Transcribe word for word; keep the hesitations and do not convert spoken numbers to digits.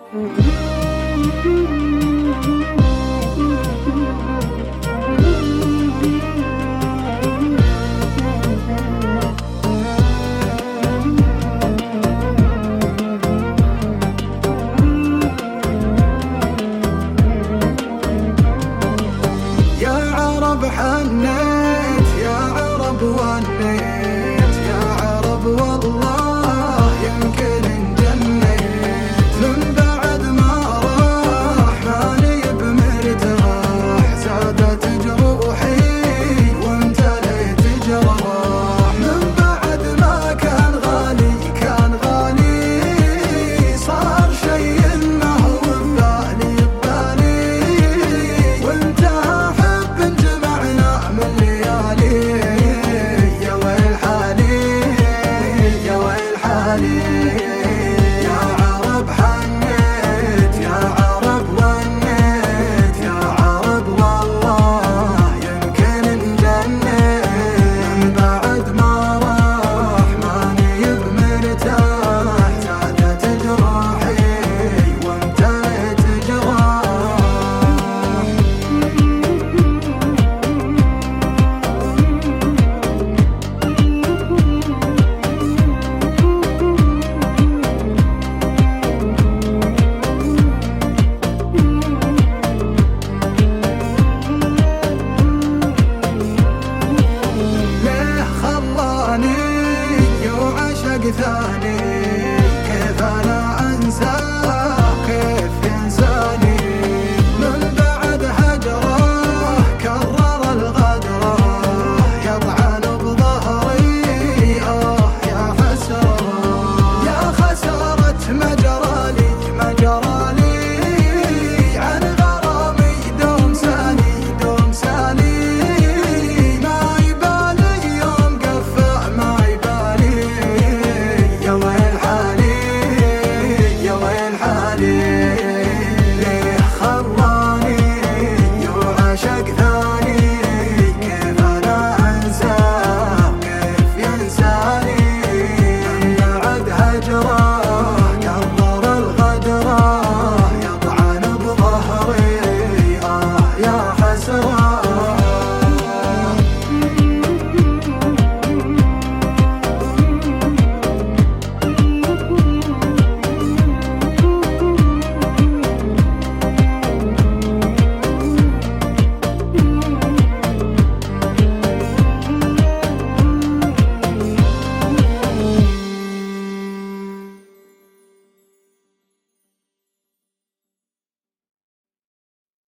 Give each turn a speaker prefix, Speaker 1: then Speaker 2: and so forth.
Speaker 1: حنيت يا عرب ونيت يا عرب والله يمكن انجنيت من بعد ما راح ماني بمرتاح زادت جروحي وامتليت جراح من بعد ما كان غالي كان غالي صار شيء ما هو ببالي ببالي وانتهى يا عرب حنيت يا عرب ونيت يا عرب والله يمكن انجنيت من بعد ما راح ماني بمرتاح زادت جراحي وامتليت جراح ثاني كيف انا انساه كيف ينساني من بعد هجره كرر الغدره يطعن بظهري اه يا حسره يا خساره